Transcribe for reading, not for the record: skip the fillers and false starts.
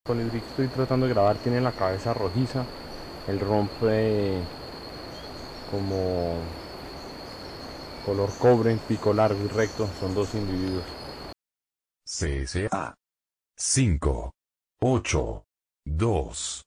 Colibrí que estoy tratando de grabar tiene la cabeza rojiza, el rompe como color cobre, pico largo y recto, son dos individuos. CSA 5, 8, 2,